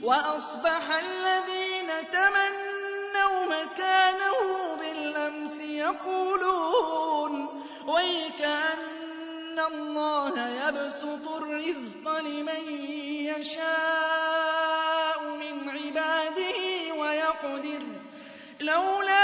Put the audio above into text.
وَأَصْبَحَ الَّذِينَ تَمَنَّوْا مَكَانَهُ بِالْأَمْسِ يَقُولُونَ وَيْكَأَنَّ اللَّهَ يَبْسُطُ الرِّزْقَ لِمَن يَشَاءُ مِنْ عِبَادِهِ وَيَقْدِرُ ۖ لَوْلَا